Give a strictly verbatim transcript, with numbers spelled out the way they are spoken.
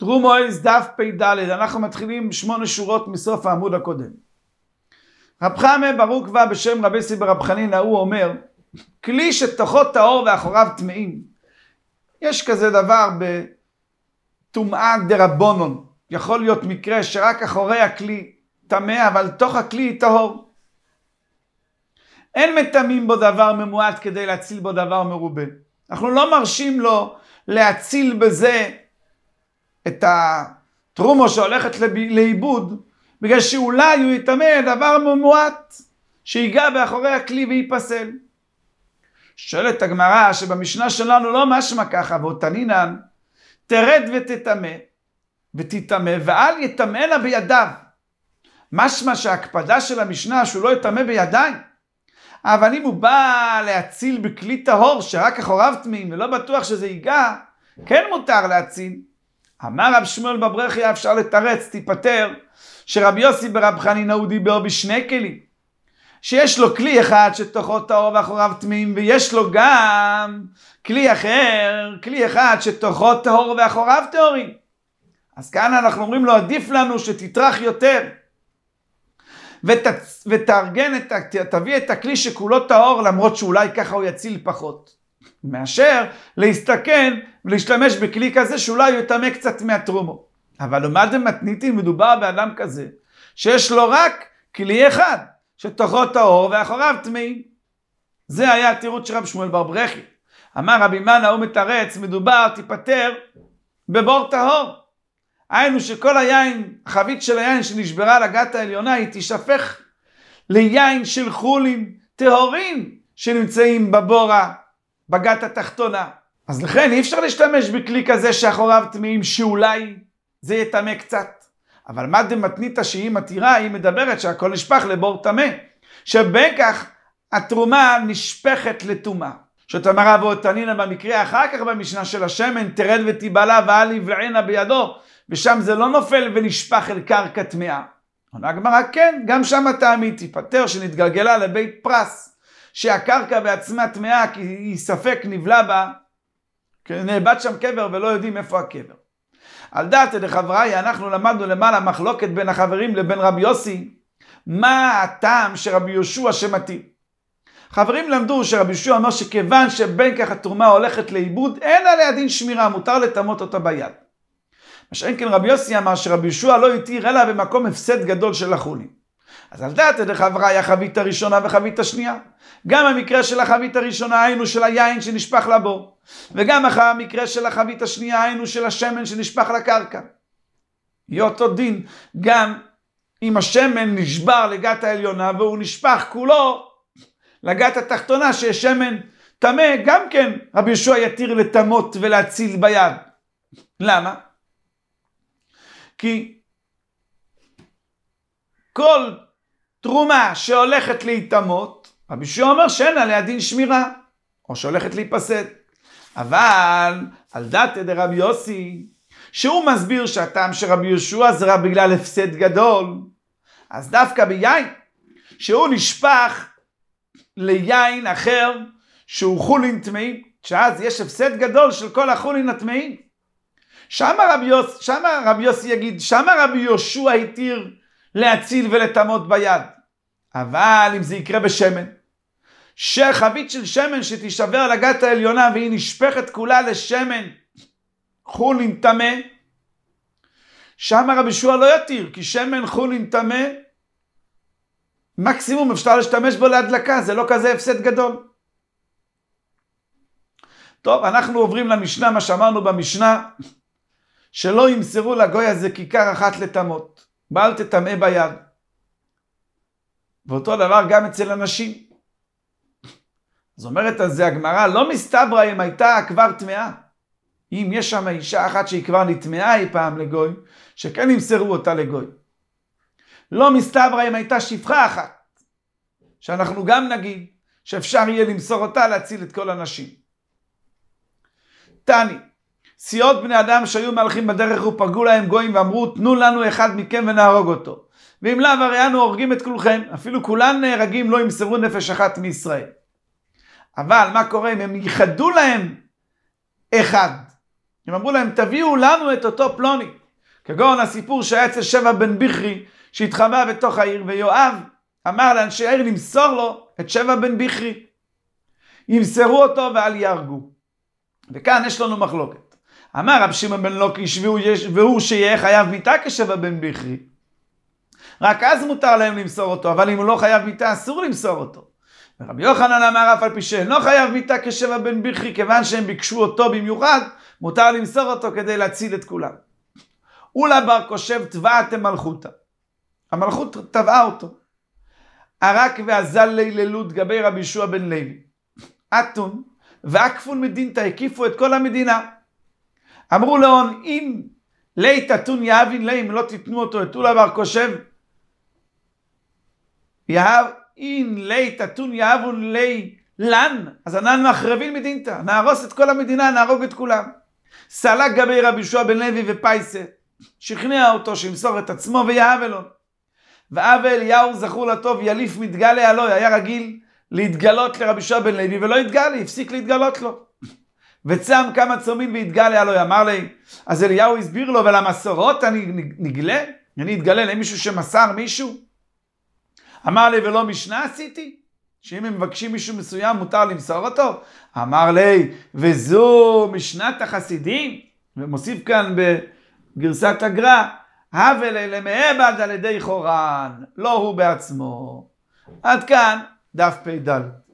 תרומויס דף פ"ד, אנחנו מתחילים שמונה שורות מסוף העמוד הקודם. רב חמא בר עוקבא בשם רבי יוסי ברב חנינא הוא אומר, כלי שתוכו טהור ואחוריו טמאים. יש כזה דבר בטומאה דרבנן. יכול להיות מקרה שרק אחורי הכלי טמא, אבל תוך הכלי טהור. אין מטמאים בו דבר ממועט כדי להציל בו דבר מרובה. אנחנו לא מרשים לו להציל בזה את התרומו שהולכת לאיבוד, בגלל שאולי הוא יטמא דבר ממועט שיגע באחורי הכלי וייפסל. שואלת הגמרא שבמשנה שלנו לא משמע ככה, ואותנינן תרד ותטמא ותטמא ואל יטמאנה בידיו. משמע שההקפדה של המשנה שהוא לא יטמא בידיים, אבל אם הוא בא להציל בכלי טהור שרק אחוריו טמאים ולא בטוח שזה ייגע, כן מותר להציל. אמר רב שמואל בברכיה, אפשר לתרץ, תיפטר, שרבי יוסי ברב חנינא הוא דיבר בשני כלים, שיש לו כלי אחד שתוכו טהור ואחוריו טמאים, ויש לו גם כלי אחר, כלי אחד שתוכו טהור ואחוריו טהורים. אז כאן אנחנו אומרים לו, עדיף לנו שתטרח יותר ות, ותארגן את, תביא את הכלי שכולו טהור, למרות שאולי ככה הוא יציל פחות, מאשר להסתכן ולהשתמש בכלי כזה שאולי הוא יטמא קצת מהתרומו. אבל מה זה מתניתין? מדובר באדם כזה שיש לו רק כלי אחד שתוכו טהור ואחוריו טמאים. זה היה התירוץ של רב שמואל בר ברכיה. אמר רבי מנא הוא מתרץ, מדובר תיפטר בבור טהור. היינו שכל היין, החבית של היין שנשברה לגת העליונה, היא תשפך ליין של חולים טהורים שנמצאים בבורה, בגת התחתונה. אז לכן אי אפשר להשתמש בכלי כזה שאחוריו טמאים, שאולי זה יטמא קצת. אבל מה דמתניתא שהיא מתירה, היא מדברת שהכל נשפך לבור טמא, שבכך התרומה נשפכת לטומאה. שתאמר רב אותנינא במקרה אחר כך במשנה של השמן, תרד ותיבלע ואל יבלענה בידו, ושם זה לא נופל ונשפך אל קרקע טמאה. עונה הגמרא, כן, גם שם הטעמי תיפטר שנתגלגלה לבית פרס, שהקרקע בעצמה טמאה, כי היא ספק נבלע בה, נאבד שם קבר ולא יודעים איפה הקבר. על דעת דחבראי, אנחנו למדנו למעלה מחלוקת בין החברים לבין רבי יוסי, מה הטעם שרבי יהושע שמתיר. חברים למדו שרבי יהושע אומר שכיוון שבין כך התרומה הולכת לאיבוד, אין עליה דין שמירה, מותר לטמא אותה ביד. מה שאין כן רבי יוסי אמר שרבי יהושע לא יתיר אלא במקום הפסד גדול של החולים. אז על דעת דחבראי, החבית הראשונה וחבית השנייה, גם המקרה של החבית הראשונה היינו של היין שנשפך לבור, וגם המקרה של החבית השנייה היינו של השמן שנשפך לקרקע. יהיה אותו דין גם אם השמן נשבר לגת העליונה והוא נשפך כולו לגת התחתונה שיש שמן טמא, גם כן רבי יהושע יתיר לטמות ולהציל ביד. למה? כי כל תרומה שהולכת להיטמות, רבי יהושע אומר שאין עליה דין שמירה, או שהולכת להיפסד. אבל על דעת דרבי יוסי, שהוא מסביר שהטעם של רבי יהושע זה רק בגלל הפסד גדול, אז דווקא ביין, שהוא נשפך ליין אחר, שהוא חולין טמאים, שאז יש הפסד גדול של כל החולין הטמאים. שמה רבי יוסי, שמה רבי יוסי יגיד, שמה רבי יהושע התיר להציל ולטמות ביד. אבל אם זה יקרה בשמן, שחבית של שמן שתישבר לגת העליונה והיא נשפכת כולה לשמן חולין טמא, שם רבי יהושע לא יתיר, כי שמן חולין טמא מקסימום אפשר להשתמש בו להדלקה, זה לא כזה הפסד גדול. טוב, אנחנו עוברים למשנה, מה שאמרנו במשנה, שלא ימסרו לגוי הזה כיכר אחת לטמות, בל תטמא ביד. ואותו דבר גם אצל אנשים. זאת אומרת, אז זה הגמרא, לא מסתברא אם הייתה כבר טמאה. אם יש שם אישה אחת שהיא כבר נטמאה אי פעם לגוי, שכן ימסרו אותה לגוי. לא מסתברא אם הייתה שפחה אחת, שאנחנו גם נגיד שאפשר יהיה למסור אותה להציל את כל הנשים. תני, סיעות בני אדם שהיו מהלכים בדרך ופגעו להם גויים ואמרו, תנו לנו אחד מכם ונהרוג אותו. ואם לאו הרי אנו הורגים את כולכם, אפילו כולן נהרגים לא ימסרו נפש אחת מישראל. אבל מה קורה אם הם ייחדו להם אחד הם אמרו להם, תביאו לנו את אותו פלוני. כגון הסיפור שהיה אצל שבע בן ביכרי, שהתחבא בתוך העיר, ויואב אמר לאנשי העיר למסור לו את שבע בן ביכרי. ימסרו אותו ואל יהרגו. וכאן יש לנו מחלוקת. אמר רב שמעון בן לוקיש, והוא שיהיה חייב מיתה כשבע בן ביכרי. רק אז מותר להם למסור אותו, אבל אם הוא לא חייב מיתה, אסור למסור אותו. ורבי יוחנן אמר אף על פי שאינו חייב מיתה כשבע בן ביכרי, כיוון שהם ביקשו אותו במיוחד, מותר למסור אותו כדי להציל את כולם. אולה בר כושב תבעתם מלכותה. המלכות תבעה אותו. ערק ועזל ליללות גבי רבי ישוע בן לוי. אתון ועקפון מדינתא, הקיפו את כל המדינה. אמרו להון, אם לית אתון יהבין לי, אם לא תיתנו אותו את אולה בר כושב, יהב, אם לית אתון יהבון לי לן, אז אנן מחרבין מדינתא, נהרוס את כל המדינה, נהרוג את כולם. סלק גבי רבי ישוע בן לוי ופייסה, שכנע אותו שימסור את עצמו ויהב אלון. ואב אליהו זכור לטוב, יליף מתגלה אלוהי, היה רגיל להתגלות לרבי ישוע בן לוי ולא התגלה, הפסיק להתגלות לו. וצם כמה צומין והתגלה אלוהי, אמר לי, אז אליהו הסביר לו, ולמסורות אני נגלה? אני אתגלה למישהו שמסר מישהו? אמר לי, ולא משנה עשיתי? שאם הם מבקשים מישהו מסוים מותר למסור אותו? אמר לי, וזו משנת החסידים, ומוסיף כאן בגרסת הגר"א, הבל אלה מעבד על ידי חורן, לא הוא בעצמו. עד כאן דף פ"ד.